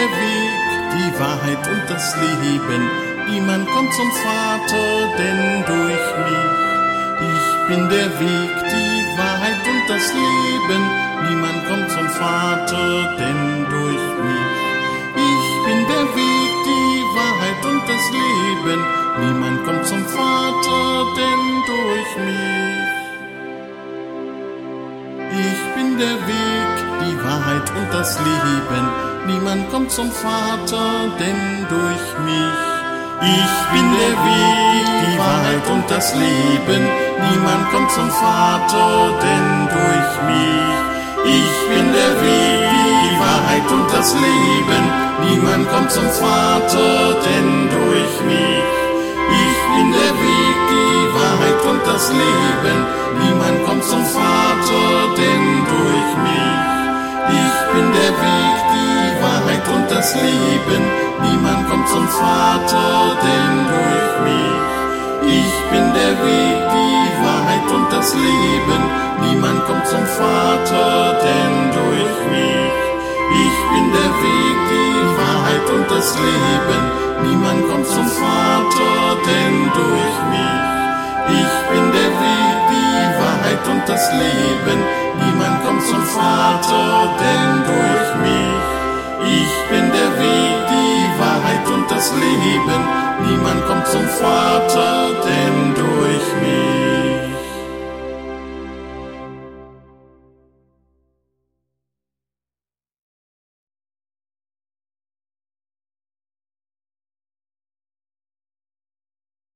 der Weg, die Wahrheit und das Leben. Niemand kommt zum Vater, denn durch mich. Ich bin der Weg, die Wahrheit und das Leben. Niemand kommt zum Vater, denn durch mich. Ich bin der Weg, die Wahrheit und das Leben. Niemand kommt zum Vater, denn durch mich. Ich bin der Weg, die Wahrheit und das Leben. Niemand kommt zum Vater, denn durch mich. Ich bin der Weg, die Wahrheit und das Leben. Niemand kommt zum Vater, denn durch mich. Ich bin der Weg, die Wahrheit und das Leben. Niemand kommt zum Vater, denn durch mich. Ich bin der Weg, die Wahrheit und das Leben. Niemand kommt zum Vater, denn durch mich. Ich bin der Weg, die Wahrheit und das Leben. Niemand kommt zum Vater, denn durch mich. Ich bin der Weg, die Wahrheit und das Leben. Niemand kommt zum Vater, denn durch mich. Ich bin der Weg, die Wahrheit und das Leben. Niemand kommt zum Vater, denn durch mich. Ich bin der Weg, die Wahrheit und das Leben. Niemand kommt zum Vater, denn durch mich. Ich bin der Weg, die Wahrheit und das Leben. Niemand kommt zum Vater,